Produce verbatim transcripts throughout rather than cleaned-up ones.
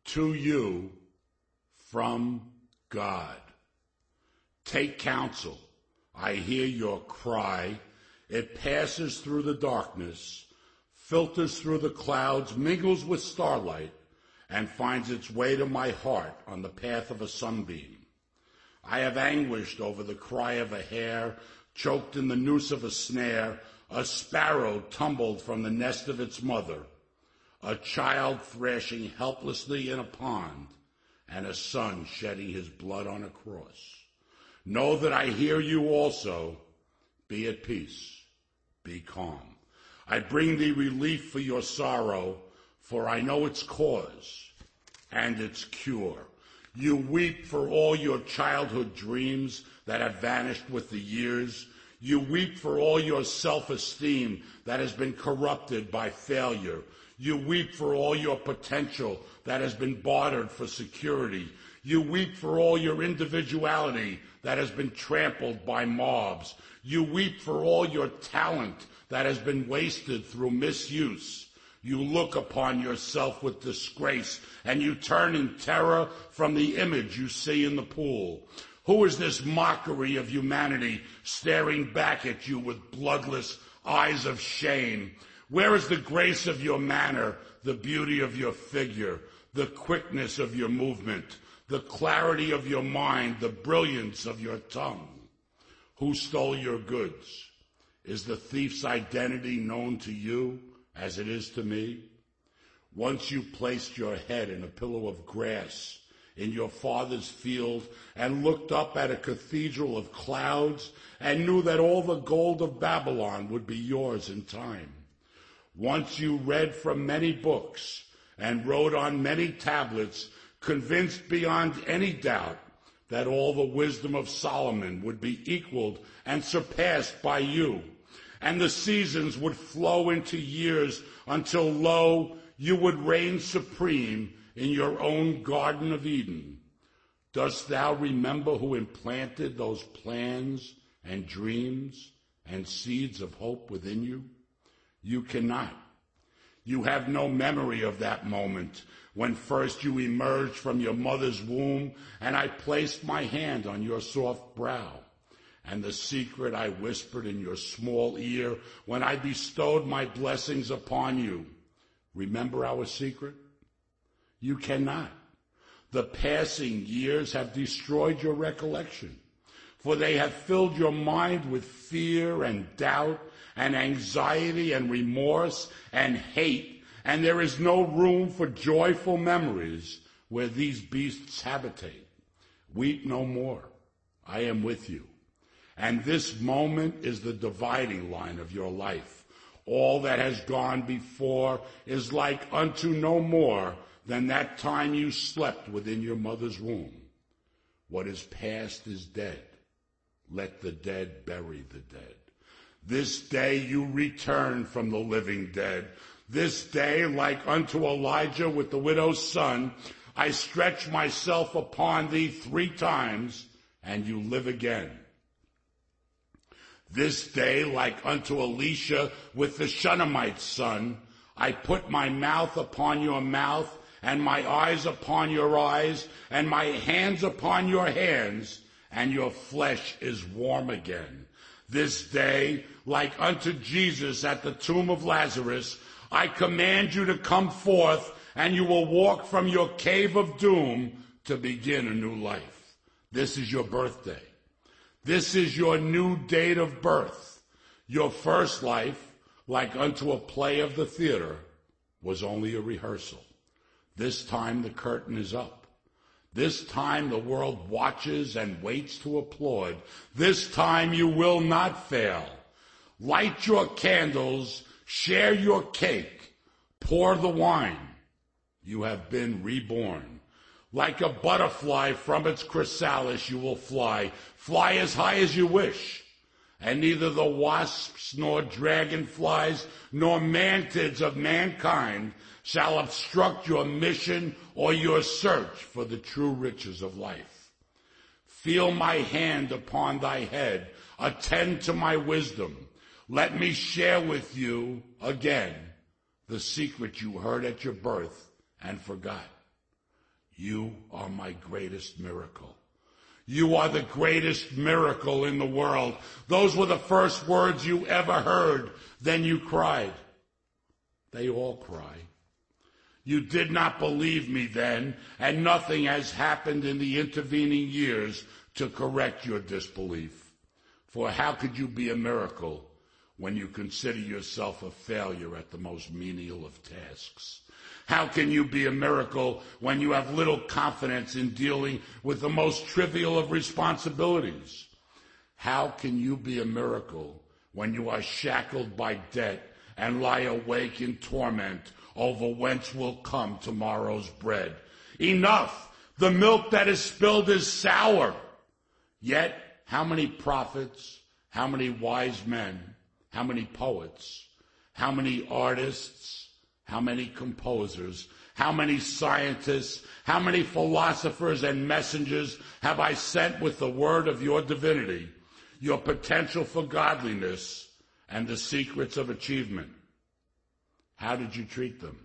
to you from God. Take counsel. I hear your cry. It passes through the darkness, filters through the clouds, mingles with starlight, and finds its way to my heart on the path of a sunbeam. I have anguished over the cry of a hare, choked in the noose of a snare, a sparrow tumbled from the nest of its mother, a child thrashing helplessly in a pond, and a son shedding his blood on a cross. Know that I hear you also. Be at peace. Be calm. I bring thee relief for your sorrow, for I know its cause and its cure. You weep for all your childhood dreams that have vanished with the years. You weep for all your self-esteem that has been corrupted by failure. You weep for all your potential that has been bartered for security. You weep for all your individuality that has been trampled by mobs. You weep for all your talent that has been wasted through misuse. You look upon yourself with disgrace, and you turn in terror from the image you see in the pool. Who is this mockery of humanity staring back at you with bloodless eyes of shame? Where is the grace of your manner, the beauty of your figure, the quickness of your movement, the clarity of your mind, the brilliance of your tongue? Who stole your goods? Is the thief's identity known to you as it is to me? Once you placed your head in a pillow of grass in your father's field and looked up at a cathedral of clouds and knew that all the gold of Babylon would be yours in time. Once you read from many books and wrote on many tablets, convinced beyond any doubt that all the wisdom of Solomon would be equaled and surpassed by you, and the seasons would flow into years until, lo, you would reign supreme in your own Garden of Eden. Dost thou remember who implanted those plans and dreams and seeds of hope within you? You cannot. You have no memory of that moment when first you emerged from your mother's womb and I placed my hand on your soft brow, and the secret I whispered in your small ear when I bestowed my blessings upon you. Remember our secret? You cannot. The passing years have destroyed your recollection, for they have filled your mind with fear and doubt and anxiety and remorse and hate, and there is no room for joyful memories where these beasts habitate. Weep no more. I am with you. And this moment is the dividing line of your life. All that has gone before is like unto no more than that time you slept within your mother's womb. What is past is dead. Let the dead bury the dead. This day you return from the living dead. This day, like unto Elijah with the widow's son, I stretch myself upon thee three times, and you live again. This day, like unto Elisha with the Shunammite's son, I put my mouth upon your mouth, and my eyes upon your eyes, and my hands upon your hands, and your flesh is warm again. This day, like unto Jesus at the tomb of Lazarus, I command you to come forth, and you will walk from your cave of doom to begin a new life. This is your birthday. This is your new date of birth. Your first life, like unto a play of the theater, was only a rehearsal. This time the curtain is up. This time the world watches and waits to applaud. This time you will not fail. Light your candles, share your cake, pour the wine. You have been reborn. Like a butterfly from its chrysalis you will fly. Fly as high as you wish. And neither the wasps nor dragonflies nor mantids of mankind shall obstruct your mission or your search for the true riches of life. Feel my hand upon thy head. Attend to my wisdom. Let me share with you again the secret you heard at your birth and forgot. You are my greatest miracle. You are the greatest miracle in the world. Those were the first words you ever heard. Then you cried. They all cry. You did not believe me then, and nothing has happened in the intervening years to correct your disbelief. For how could you be a miracle when you consider yourself a failure at the most menial of tasks? How can you be a miracle when you have little confidence in dealing with the most trivial of responsibilities? How can you be a miracle when you are shackled by debt and lie awake in torment over whence will come tomorrow's bread? Enough! The milk that is spilled is sour. Yet, how many prophets, how many wise men, how many poets, how many artists, how many composers, how many scientists, how many philosophers and messengers have I sent with the word of your divinity, your potential for godliness, and the secrets of achievement? How did you treat them?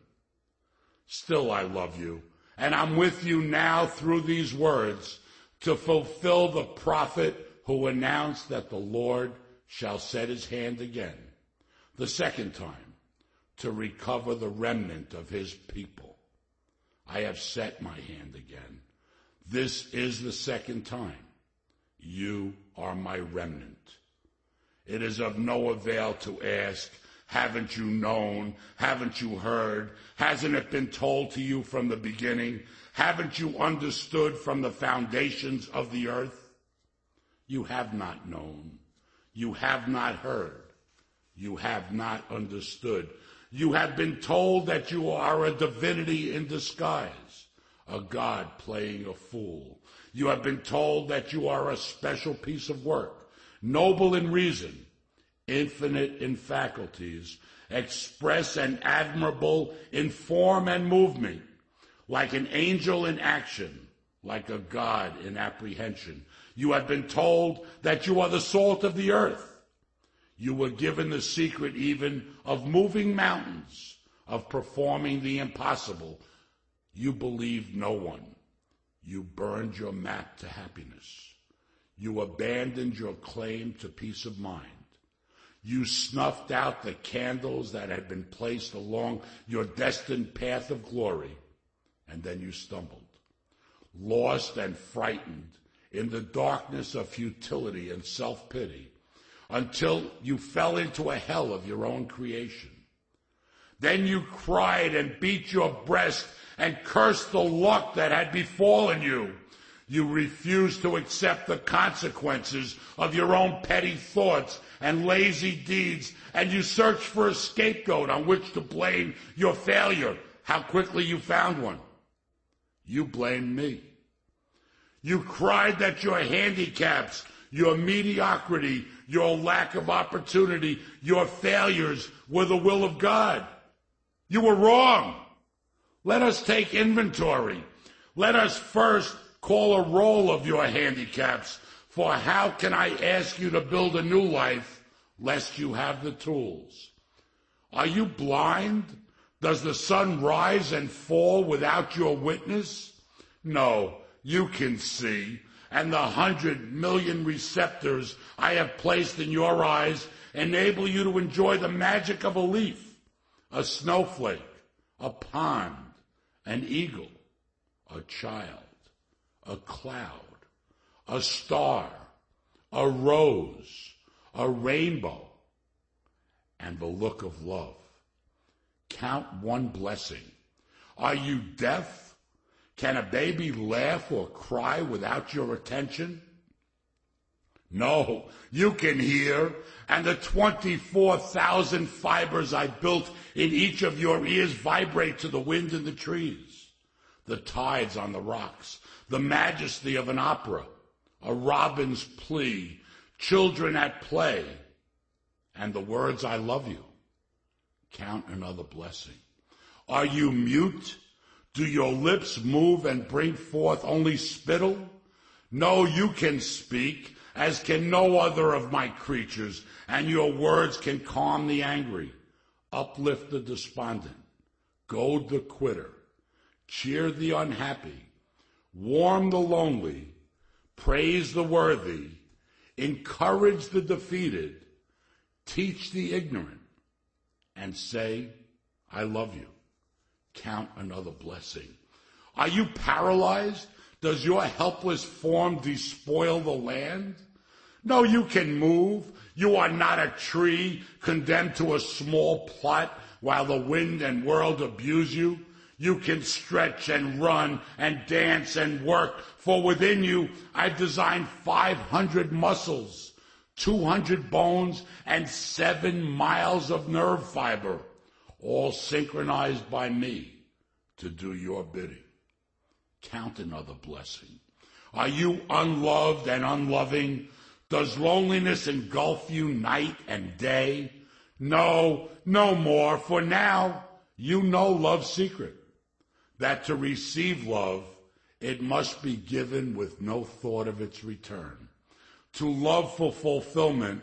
Still I love you, and I'm with you now through these words to fulfill the prophet who announced that the Lord shall set his hand again, the second time, to recover the remnant of his people. I have set my hand again. This is the second time. You are my remnant. It is of no avail to ask, haven't you known? Haven't you heard? Hasn't it been told to you from the beginning? Haven't you understood from the foundations of the earth? You have not known. You have not heard. You have not understood. You have been told that you are a divinity in disguise, a god playing a fool. You have been told that you are a special piece of work, noble in reason, infinite in faculties, express and admirable in form and movement, like an angel in action, like a god in apprehension. You have been told that you are the salt of the earth. You were given the secret even of moving mountains, of performing the impossible. You believed no one. You burned your map to happiness. You abandoned your claim to peace of mind. You snuffed out the candles that had been placed along your destined path of glory, and then you stumbled, lost and frightened in the darkness of futility and self-pity, until you fell into a hell of your own creation. Then you cried and beat your breast and cursed the luck that had befallen you. You refused to accept the consequences of your own petty thoughts and lazy deeds, and you searched for a scapegoat on which to blame your failure. How quickly you found one. You blamed me. You cried that your handicaps, your mediocrity, your lack of opportunity, your failures were the will of God. You were wrong. Let us take inventory. Let us first call a roll of your handicaps, for how can I ask you to build a new life lest you have the tools? Are you blind? Does the sun rise and fall without your witness? No, you can see. And the hundred million receptors I have placed in your eyes enable you to enjoy the magic of a leaf, a snowflake, a pond, an eagle, a child, a cloud, a star, a rose, a rainbow, and the look of love. Count one blessing. Are you deaf? Can a baby laugh or cry without your attention? No, you can hear, and the twenty-four thousand fibers I built in each of your ears vibrate to the wind in the trees, the tides on the rocks, the majesty of an opera, a robin's plea, children at play, and the words I love you. Count another blessing. Are you mute? Do your lips move and bring forth only spittle? No, you can speak, as can no other of my creatures, and your words can calm the angry, uplift the despondent, goad the quitter, cheer the unhappy, warm the lonely, praise the worthy, encourage the defeated, teach the ignorant, and say, I love you. Count another blessing. Are you paralyzed? Does your helpless form despoil the land? No, you can move. You are not a tree condemned to a small plot while the wind and world abuse you. You can stretch and run and dance and work, for within you I've designed five hundred muscles, two hundred bones, and seven miles of nerve fiber, all synchronized by me to do your bidding. Count another blessing. Are you unloved and unloving? Does loneliness engulf you night and day? No, no more, for now you know love's secret, that to receive love, it must be given with no thought of its return. To love for fulfillment,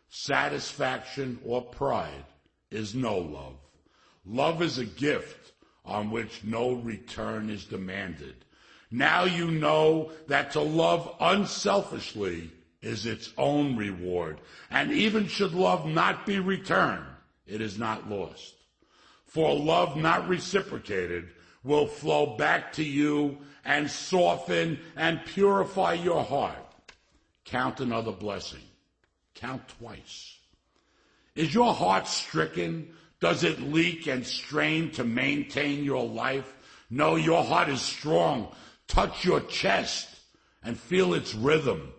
satisfaction, or pride is no love. Love is a gift on which no return is demanded. Now you know that to love unselfishly is its own reward, and even should love not be returned, it is not lost. For love not reciprocated will flow back to you and soften and purify your heart. Count another blessing. Count twice. Is your heart stricken? Does it leak and strain to maintain your life? No, your heart is strong. Touch your chest and feel its rhythm,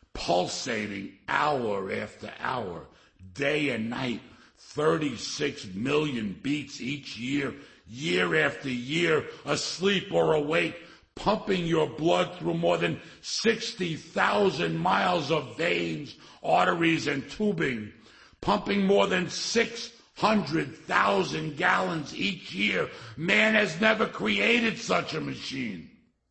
pulsating hour after hour, day and night, thirty-six million beats each year, year after year, asleep or awake, pumping your blood through more than sixty thousand miles of veins, arteries, and tubing, pumping more than six hundred thousand gallons each year. Man has never created such a machine.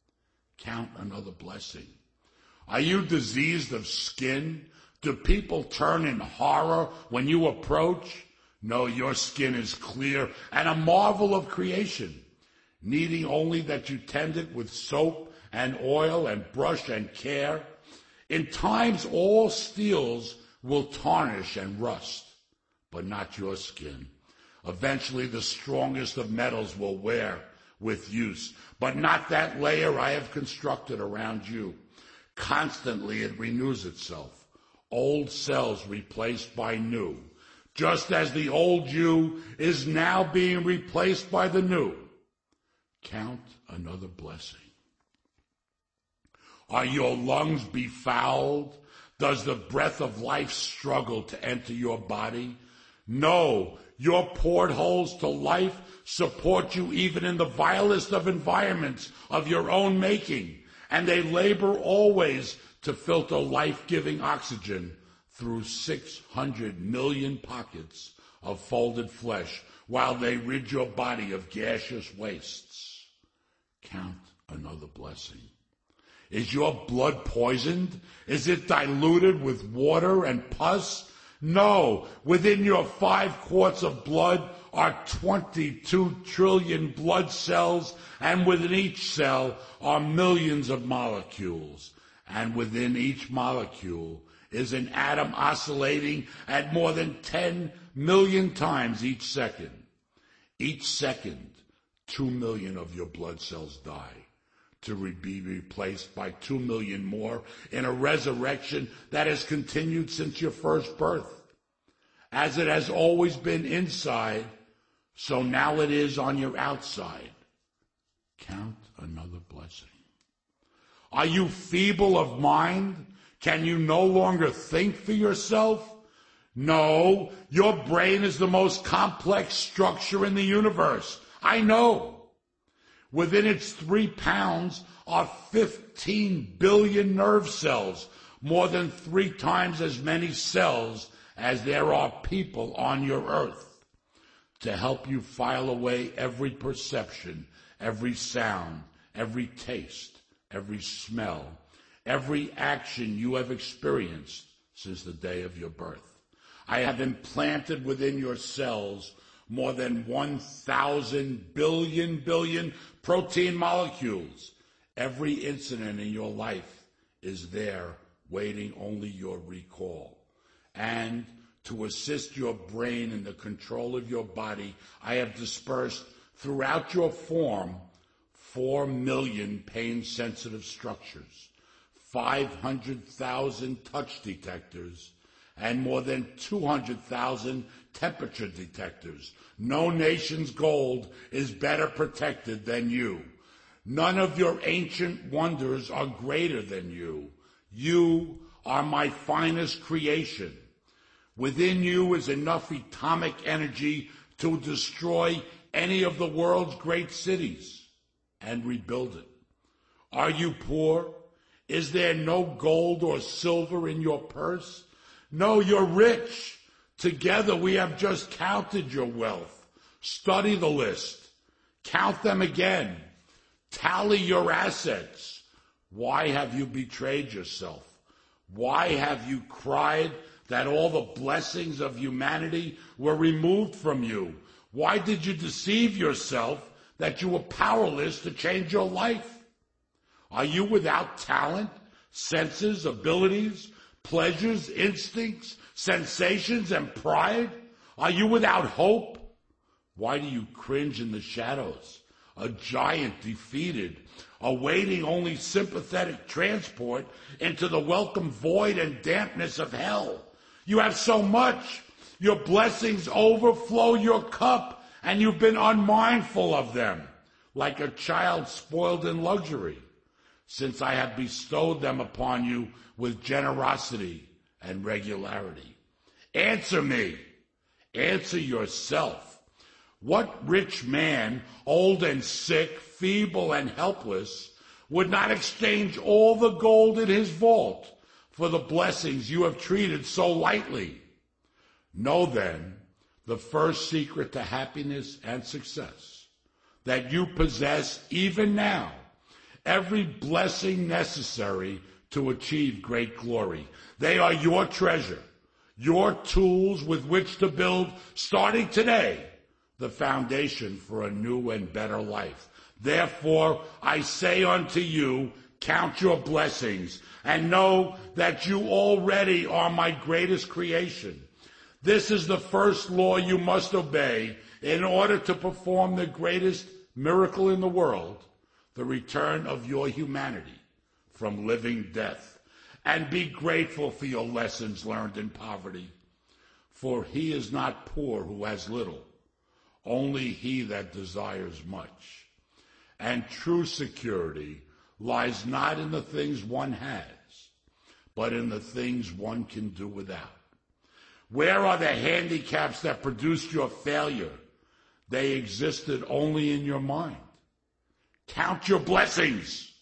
Count another blessing. Are you diseased of skin? Do people turn in horror when you approach? No, your skin is clear and a marvel of creation, needing only that you tend it with soap and oil and brush and care. In times all steels will tarnish and rust, but not your skin. Eventually the strongest of metals will wear with use, but not that layer I have constructed around you. Constantly it renews itself, old cells replaced by new, just as the old you is now being replaced by the new. Count another blessing. Are your lungs befouled? Does the breath of life struggle to enter your body? No, your portholes to life support you even in the vilest of environments of your own making, and they labor always to filter life-giving oxygen through six hundred million pockets of folded flesh while they rid your body of gaseous wastes. Count another blessing. Is your blood poisoned? Is it diluted with water and pus? No, within your five quarts of blood are twenty-two trillion blood cells, and within each cell are millions of molecules. And within each molecule is an atom oscillating at more than ten million times each second. Each second, two million of your blood cells die, to re- be replaced by two million more in a resurrection that has continued since your first birth. As it has always been inside, so now it is on your outside. Count another blessing. Are you feeble of mind? Can you no longer think for yourself? No, your brain is the most complex structure in the universe. I know. Within its three pounds are fifteen billion nerve cells, more than three times as many cells as there are people on your earth, to help you file away every perception, every sound, every taste, every smell, every action you have experienced since the day of your birth. I have implanted within your cells more than one thousand billion billion protein molecules, Every incident in your life is there, waiting only your recall. And to assist your brain in the control of your body, I have dispersed throughout your form four million pain-sensitive structures, five hundred thousand touch detectors, and more than two hundred thousand temperature detectors. No nation's gold is better protected than you. None of your ancient wonders are greater than you. You are my finest creation. Within you is enough atomic energy to destroy any of the world's great cities and rebuild it. Are you poor? Is there no gold or silver in your purse? No, you're rich. Together we have just counted your wealth. Study the list. Count them again. Tally your assets. Why have you betrayed yourself? Why have you cried that all the blessings of humanity were removed from you? Why did you deceive yourself that you were powerless to change your life? Are you without talent, senses, abilities, pleasures, instincts, sensations, and pride? Are you without hope? Why do you cringe in the shadows, a giant defeated, awaiting only sympathetic transport into the welcome void and dampness of hell? You have so much. Your blessings overflow your cup, and you've been unmindful of them, like a child spoiled in luxury, since I have bestowed them upon you with generosity and regularity. Answer me. Answer yourself. What rich man, old and sick, feeble and helpless, would not exchange all the gold in his vault for the blessings you have treated so lightly? Know then the first secret to happiness and success, that you possess even now every blessing necessary to achieve great glory. They are your treasure, your tools with which to build, starting today, the foundation for a new and better life. Therefore, I say unto you, count your blessings and know that you already are my greatest creation. This is the first law you must obey in order to perform the greatest miracle in the world, the return of your humanity from living death. And be grateful for your lessons learned in poverty. For he is not poor who has little, only he that desires much. And true security lies not in the things one has, but in the things one can do without. Where are the handicaps that produced your failure? They existed only in your mind. Count your blessings.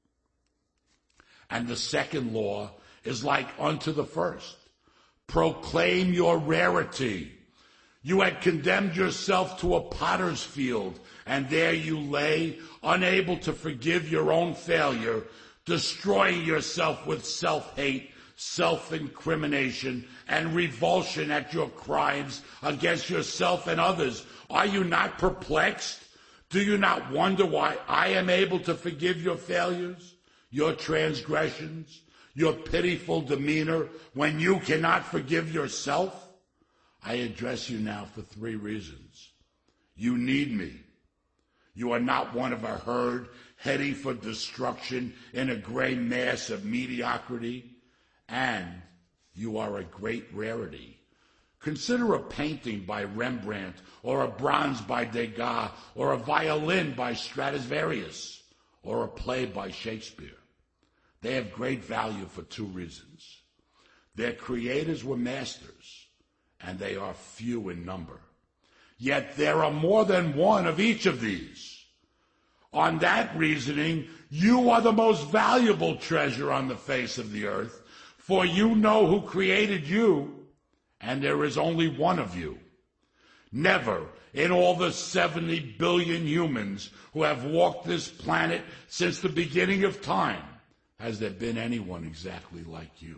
And the second law is like unto the first. Proclaim your rarity. You had condemned yourself to a potter's field, and there you lay, unable to forgive your own failure, destroying yourself with self-hate, self-incrimination, and revulsion at your crimes against yourself and others. Are you not perplexed? Do you not wonder why I am able to forgive your failures, your transgressions, your pitiful demeanor, when you cannot forgive yourself? I address you now for three reasons. You need me. You are not one of a herd heading for destruction in a gray mass of mediocrity, and you are a great rarity. Consider a painting by Rembrandt, or a bronze by Degas, or a violin by Stradivarius, or a play by Shakespeare. They have great value for two reasons. Their creators were masters, and they are few in number. Yet there are more than one of each of these. On that reasoning, you are the most valuable treasure on the face of the earth, for you know who created you, and there is only one of you. Never in all the seventy billion humans who have walked this planet since the beginning of time has there been anyone exactly like you.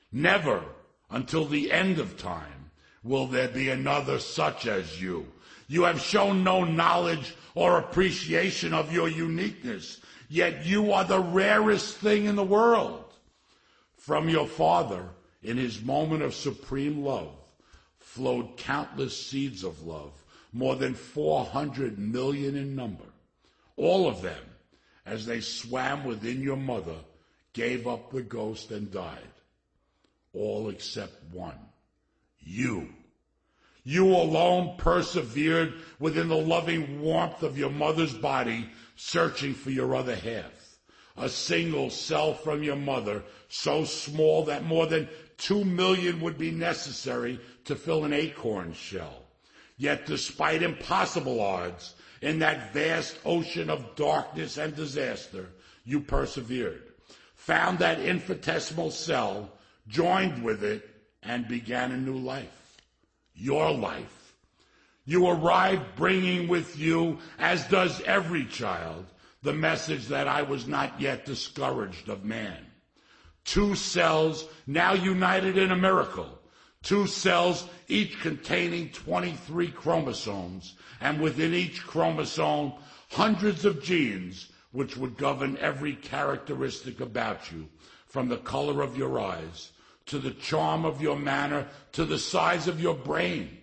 Never until the end of time will there be another such as you. You have shown no knowledge or appreciation of your uniqueness, yet you are the rarest thing in the world. From your Father, in his moment of supreme love, flowed countless seeds of love, more than four hundred million in number. All of them, as they swam within your mother, gave up the ghost and died. All except one. You. You alone persevered within the loving warmth of your mother's body, searching for your other half. A single cell from your mother, so small that more than two million would be necessary to fill an acorn shell. Yet despite impossible odds, in that vast ocean of darkness and disaster, you persevered, found that infinitesimal cell, joined with it, and began a new life. Your life. You arrived bringing with you, as does every child, the message that I was not yet discouraged of man. Two cells now united in a miracle. Two cells, each containing twenty-three chromosomes, and within each chromosome, hundreds of genes which would govern every characteristic about you, from the color of your eyes, to the charm of your manner, to the size of your brain.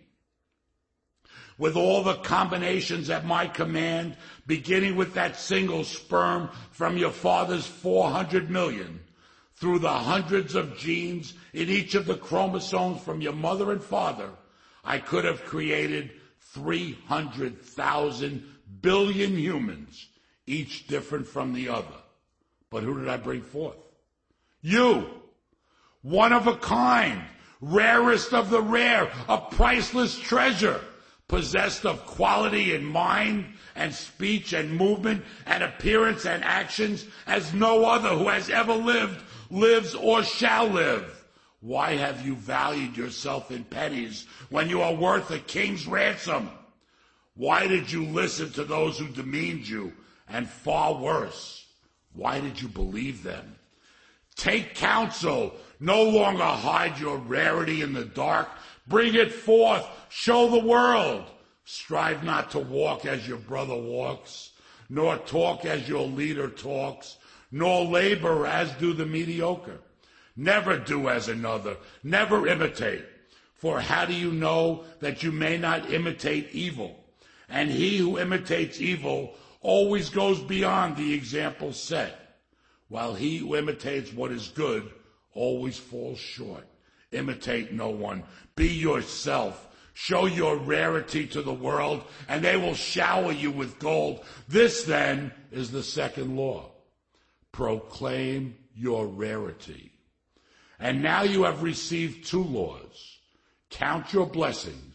With all the combinations at my command, beginning with that single sperm from your father's four hundred million, through the hundreds of genes in each of the chromosomes from your mother and father, I could have created three hundred thousand billion humans, each different from the other. But who did I bring forth? You! One of a kind, rarest of the rare, a priceless treasure, possessed of quality in mind and speech and movement and appearance and actions as no other who has ever lived, lives, or shall live. Why have you valued yourself in pennies when you are worth a king's ransom? Why did you listen to those who demeaned you, and far worse, why did you believe them? Take counsel. No longer hide your rarity in the dark. Bring it forth. Show the world. Strive not to walk as your brother walks, nor talk as your leader talks, nor labor as do the mediocre. Never do as another. Never imitate. For how do you know that you may not imitate evil? And he who imitates evil always goes beyond the example set, while he who imitates what is good always falls short. Imitate no one. Be yourself. Show your rarity to the world, and they will shower you with gold. This, then, is the second law. Proclaim your rarity. And now you have received two laws. Count your blessings.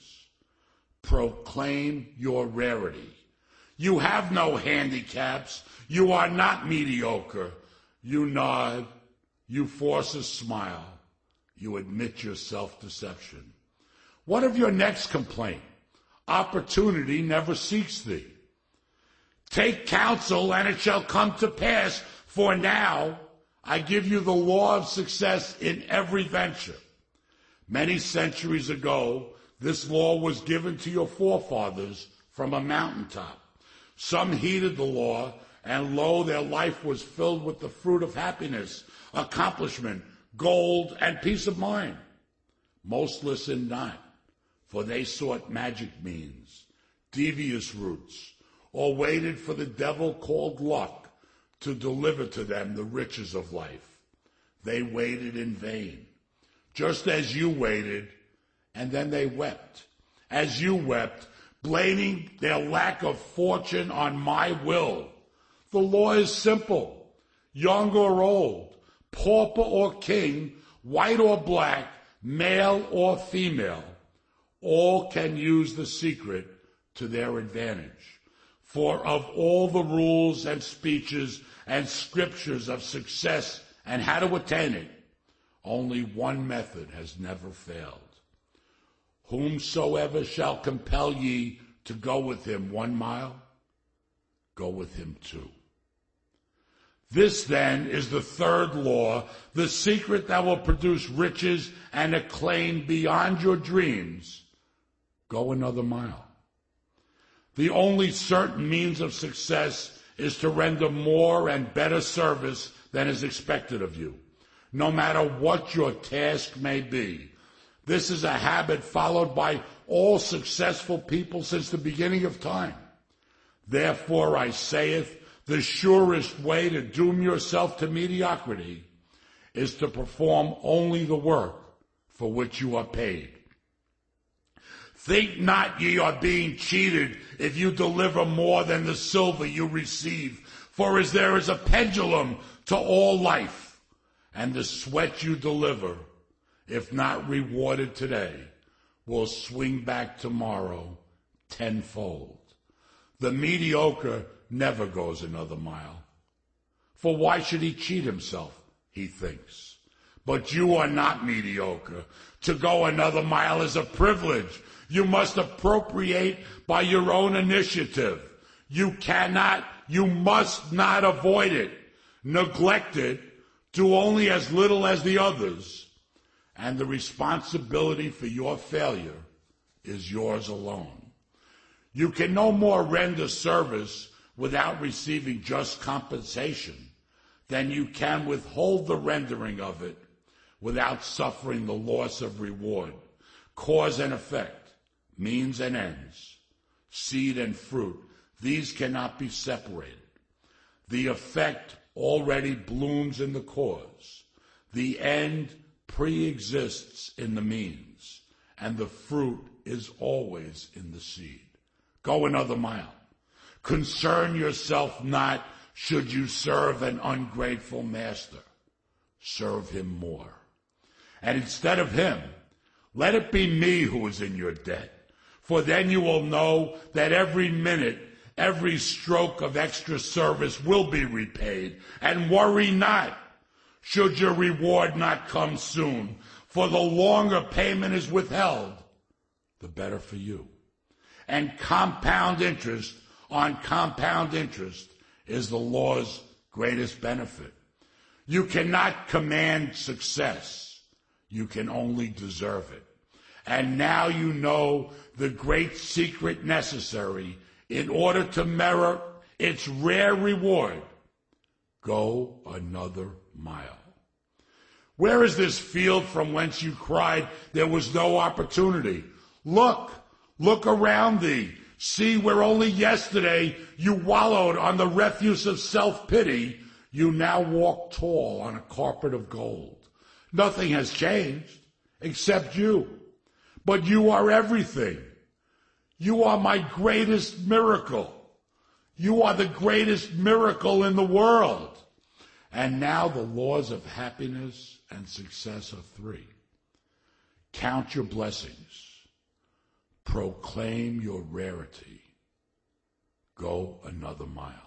Proclaim your rarity. You have no handicaps. You are not mediocre. You nod. You force a smile. You admit your self-deception. What of your next complaint? Opportunity never seeks thee. Take counsel, and it shall come to pass. For now, I give you the law of success in every venture. Many centuries ago, this law was given to your forefathers from a mountaintop. Some heeded the law, and lo, their life was filled with the fruit of happiness, accomplishment, gold, and peace of mind. Most listened not, for they sought magic means, devious routes, or waited for the devil called luck to deliver to them the riches of life. They waited in vain, just as you waited, and then they wept, as you wept, blaming their lack of fortune on my will. The law is simple. Young or old, pauper or king, white or black, male or female, all can use the secret to their advantage. For of all the rules and speeches and scriptures of success and how to attain it, only one method has never failed. Whomsoever shall compel ye to go with him one mile, go with him two. This, then, is the third law, the secret that will produce riches and acclaim beyond your dreams. Go another mile. The only certain means of success is to render more and better service than is expected of you, no matter what your task may be. This is a habit followed by all successful people since the beginning of time. Therefore I saith, the surest way to doom yourself to mediocrity is to perform only the work for which you are paid. Think not ye are being cheated if you deliver more than the silver you receive, for as there is a pendulum to all life, and the sweat you deliver, if not rewarded today, will swing back tomorrow tenfold. The mediocre never goes another mile. For why should he cheat himself, he thinks. But you are not mediocre. To go another mile is a privilege. You must appropriate by your own initiative. You cannot, you must not avoid it. Neglect it. Do only as little as the others. And the responsibility for your failure is yours alone. You can no more render service without receiving just compensation than you can withhold the rendering of it without suffering the loss of reward. Cause and effect, means and ends, seed and fruit, these cannot be separated. The effect already blooms in the cause. The end pre-exists in the means, and the fruit is always in the seed. Go another mile. Concern yourself not should you serve an ungrateful master. Serve him more. And instead of him, let it be me who is in your debt. For then you will know that every minute, every stroke of extra service will be repaid. And worry not, should your reward not come soon. For the longer payment is withheld, the better for you. And compound interest on compound interest is the law's greatest benefit. You cannot command success. You can only deserve it. And now you know the great secret necessary in order to merit its rare reward. Go another mile. Where is this field from whence you cried there was no opportunity? Look, look around thee. See where only yesterday you wallowed on the refuse of self-pity, you now walk tall on a carpet of gold. Nothing has changed except you. But you are everything. You are my greatest miracle. You are the greatest miracle in the world. And now the laws of happiness and success are three. Count your blessings. Proclaim your rarity. Go another mile.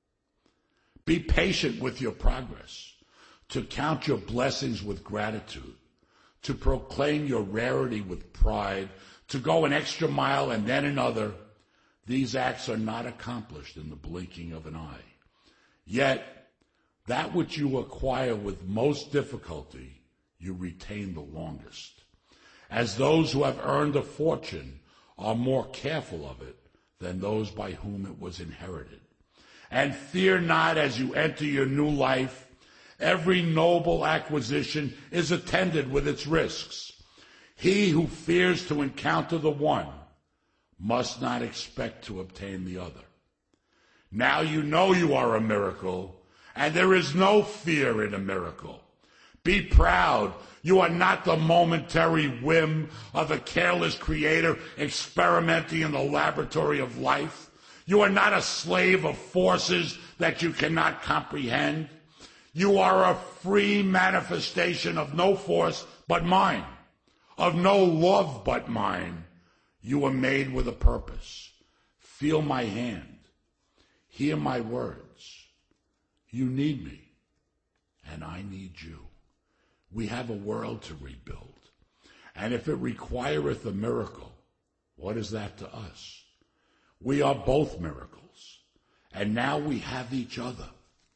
Be patient with your progress. To count your blessings with gratitude. To proclaim your rarity with pride. To go an extra mile and then another. These acts are not accomplished in the blinking of an eye. Yet, that which you acquire with most difficulty, you retain the longest. As those who have earned a fortune are more careful of it than those by whom it was inherited. And fear not as you enter your new life. Every noble acquisition is attended with its risks. He who fears to encounter the one must not expect to obtain the other. Now you know you are a miracle, and there is no fear in a miracle. Be proud. You are not the momentary whim of a careless creator experimenting in the laboratory of life. You are not a slave of forces that you cannot comprehend. You are a free manifestation of no force but mine, of no love but mine. You are made with a purpose. Feel my hand. Hear my words. You need me, and I need you. We have a world to rebuild. And if it requireth a miracle, what is that to us? We are both miracles. And now we have each other.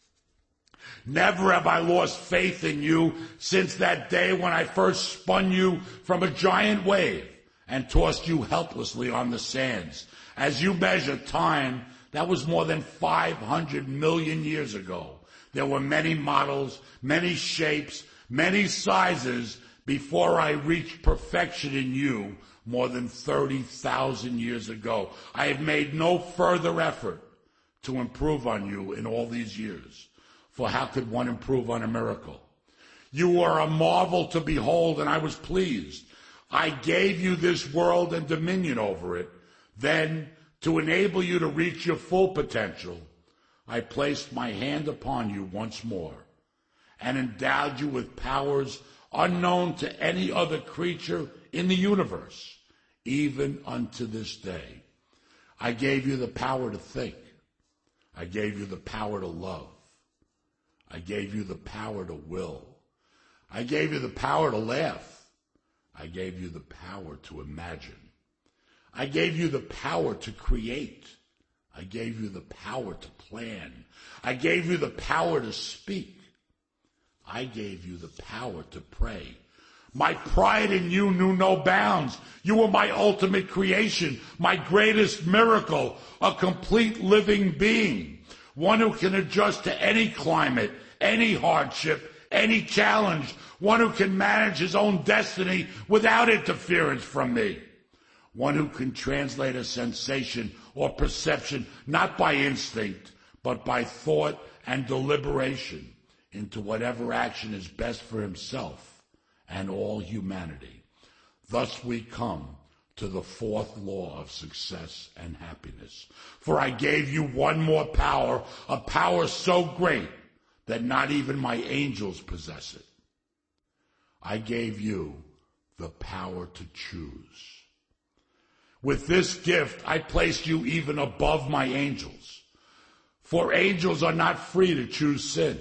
Never have I lost faith in you since that day when I first spun you from a giant wave and tossed you helplessly on the sands. As you measure time, that was more than five hundred million years ago. There were many models, many shapes, many sizes before I reached perfection in you more than thirty thousand years ago. I have made no further effort to improve on you in all these years. For how could one improve on a miracle? You are a marvel to behold, and I was pleased. I gave you this world and dominion over it. Then, to enable you to reach your full potential, I placed my hand upon you once more and endowed you with powers unknown to any other creature in the universe, even unto this day. I gave you the power to think. I gave you the power to love. I gave you the power to will. I gave you the power to laugh. I gave you the power to imagine. I gave you the power to create. I gave you the power to plan. I gave you the power to speak. I gave you the power to pray. My pride in you knew no bounds. You were my ultimate creation, my greatest miracle, a complete living being, one who can adjust to any climate, any hardship, any challenge, one who can manage his own destiny without interference from me, one who can translate a sensation or perception not by instinct, but by thought and deliberation into whatever action is best for himself and all humanity. Thus we come to the fourth law of success and happiness. For I gave you one more power, a power so great that not even my angels possess it. I gave you the power to choose. With this gift, I placed you even above my angels. For angels are not free to choose sin.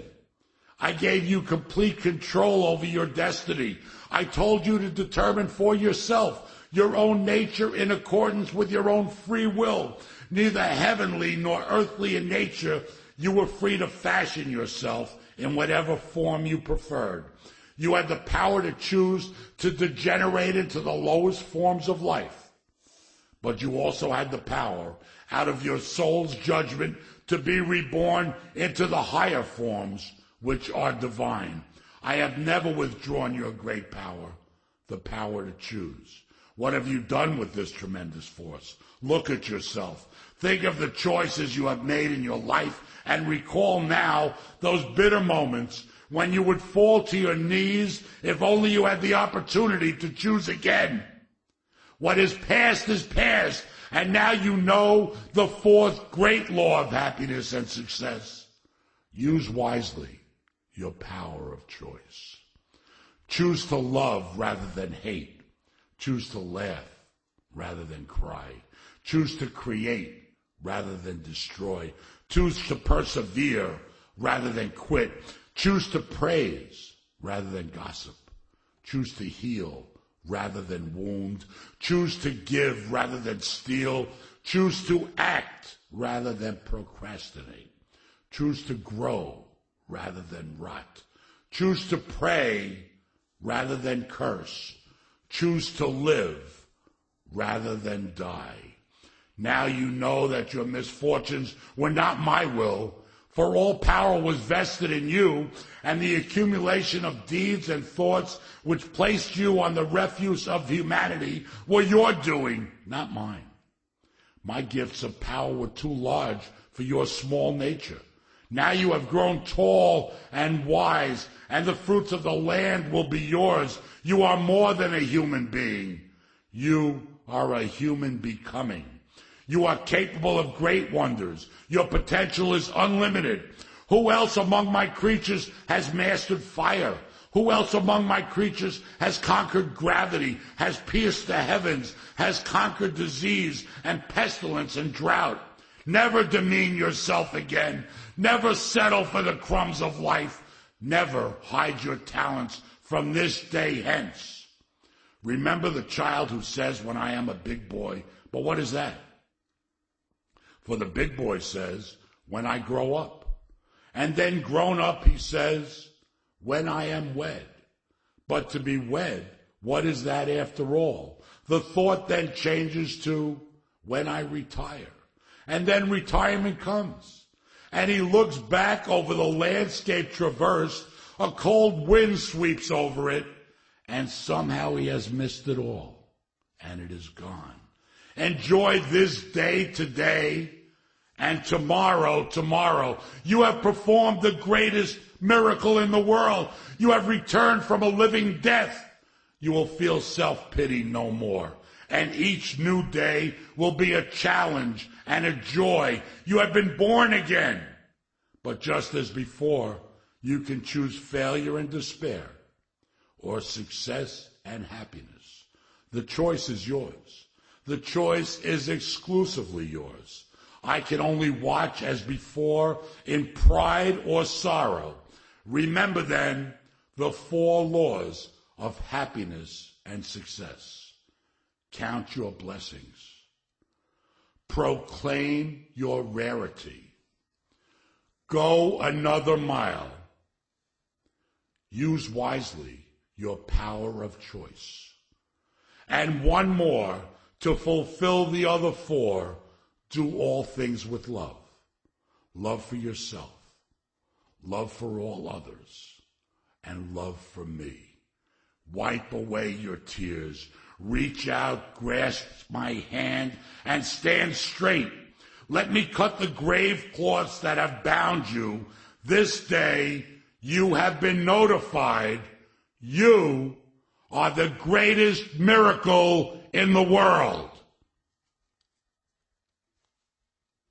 I gave you complete control over your destiny. I told you to determine for yourself your own nature in accordance with your own free will. Neither heavenly nor earthly in nature, you were free to fashion yourself in whatever form you preferred. You had the power to choose to degenerate into the lowest forms of life. But you also had the power, out of your soul's judgment, to be reborn into the higher forms, which are divine. I have never withdrawn your great power, the power to choose. What have you done with this tremendous force? Look at yourself. Think of the choices you have made in your life and recall now those bitter moments when you would fall to your knees if only you had the opportunity to choose again. What is past is past, and now you know the fourth great law of happiness and success. Use wisely your power of choice. Choose to love rather than hate. Choose to laugh rather than cry. Choose to create rather than destroy. Choose to persevere rather than quit. Choose to praise rather than gossip. Choose to heal rather than wound. Choose to give rather than steal. Choose to act rather than procrastinate. Choose to grow rather than rot. Choose to pray rather than curse. Choose to live rather than die. Now you know that your misfortunes were not my will, for all power was vested in you, and the accumulation of deeds and thoughts which placed you on the refuse of humanity were your doing, not mine. My gifts of power were too large for your small nature. Now you have grown tall and wise, and the fruits of the land will be yours. You are more than a human being. You are a human becoming. You are capable of great wonders. Your potential is unlimited. Who else among my creatures has mastered fire? Who else among my creatures has conquered gravity, has pierced the heavens, has conquered disease and pestilence and drought? Never demean yourself again. Never settle for the crumbs of life. Never hide your talents from this day hence. Remember the child who says, when I am a big boy, but what is that? For the big boy says, when I grow up. And then grown up, he says, when I am wed. But to be wed, what is that after all? The thought then changes to, when I retire. And then retirement comes. And he looks back over the landscape traversed, a cold wind sweeps over it, and somehow he has missed it all, and it is gone. Enjoy this day today, and tomorrow, tomorrow. You have performed the greatest miracle in the world. You have returned from a living death. You will feel self-pity no more. And each new day will be a challenge and a joy. You have been born again. But just as before, you can choose failure and despair, or success and happiness. The choice is yours. The choice is exclusively yours. I can only watch as before in pride or sorrow. Remember then the four laws of happiness and success. Count your blessings. Proclaim your rarity. Go another mile. Use wisely your power of choice. And one more, to fulfill the other four, do all things with love. Love for yourself, love for all others, and love for me. Wipe away your tears. Reach out, grasp my hand, and stand straight. Let me cut the grave cloths that have bound you. This day you have been notified. You are the greatest miracle in the world.